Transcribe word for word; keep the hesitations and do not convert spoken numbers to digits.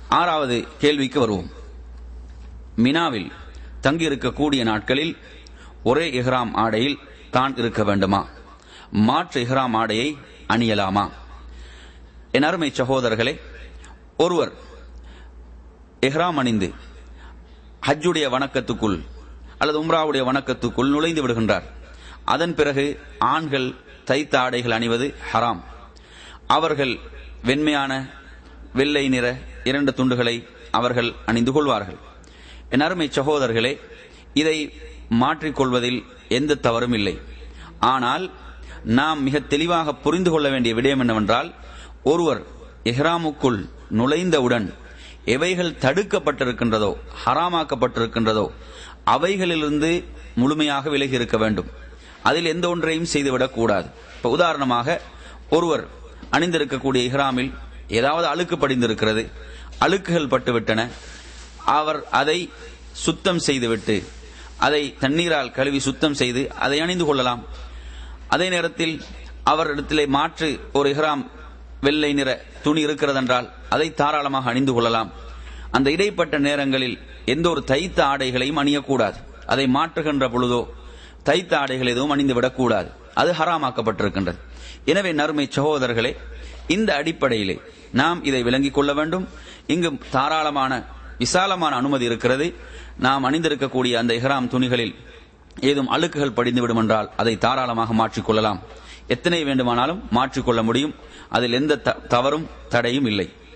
ஆறாவது கேள்விக்கு வருவோம். மினாவில் தங்கியிருக்கக்கூடிய நாட்களில் ஒரே இஹ்ராம் ஆடையில் தான் இருக்க வேண்டுமா? மாற்று இஹ்ராம் ஆடையை அணியலாமா? என் அருமை சகோதரர்களே, ஒருவர் இஹ்ராம் அணிந்து ஹஜ்ஜுடைய வணக்கத்துக்குள் அல்லது உம்ராவுடைய வணக்கத்துக்குள் நுழைந்து விடுகின்றார். அதன் பிறகு ஆண்கள் தைத்த ஆடைகள் அணிவது ஹராம். அவர்கள் வெண்மையான வெள்ளை நிற இரண்டு துண்டுகளை அவர்கள் அணிந்து கொள்வார்கள். என் அருமை சகோதரர்களே, இதை மாற்றிக்கொள்வதில் எந்த தவறும் இல்லை. ஆனால் நாம் மிக தெளிவாக புரிந்து கொள்ள வேண்டிய விடயம் என்னவென்றால், ஒருவர் இஹ்ராமுக்குள் நுழைந்தவுடன் எவைகள் தடுக்கப்பட்டிருக்கின்றதோ ஹராமாக்கப்பட்டிருக்கின்றதோ அவைகளிலிருந்து முழுமையாக விலகி இருக்க வேண்டும். அதில் எந்த ஒன்றையும் செய்துவிடக் கூடாது. இப்ப உதாரணமாக, ஒருவர் அணிந்திருக்கக்கூடிய இஹ்ராமில் ஏதாவது அழுக்கு படிந்திருக்கிறது, அழுக்குகள் பட்டுவிட்டன, அவர் அதை சுத்தம் செய்துவிட்டு அதை தண்ணீரால் கழுவி சுத்தம் செய்து அதை அணிந்து கொள்ளலாம். அதே நேரத்தில் அவரிடத்திலே மாற்று ஒரு இஹ்ராம் வெள்ளை நிற துணி இருக்கிறதென்றால் அதை தாராளமாக அணிந்து கொள்ளலாம். அந்த இடைப்பட்ட நேரங்களில் எந்த ஒரு தைத்த ஆடைகளையும் அணியக்கூடாது. அதை மாற்றுகின்ற பொழுதோ தைத்த ஆடைகள் எதுவும் அணிந்துவிடக்கூடாது. அது ஹராமாக்கப்பட்டிருக்கின்றது. எனவே நறுமை சகோதரர்களே, இந்த அடிப்படையிலே நாம் இதை விளங்கிக் கொள்ள வேண்டும். இங்கு தாராளமான விசாலமான அனுமதி இருக்கிறது. நாம் அணிந்திருக்கக்கூடிய அந்த இஹ்ராம் துணிகளில் ஏதும் அழுக்குகள் படிந்துவிடும் என்றால் அதை தாராளமாக மாற்றிக்கொள்ளலாம். எத்தனை வேண்டுமானாலும் மாற்றிக்கொள்ள முடியும். அதில் எந்த தவறும் தடையும் இல்லை.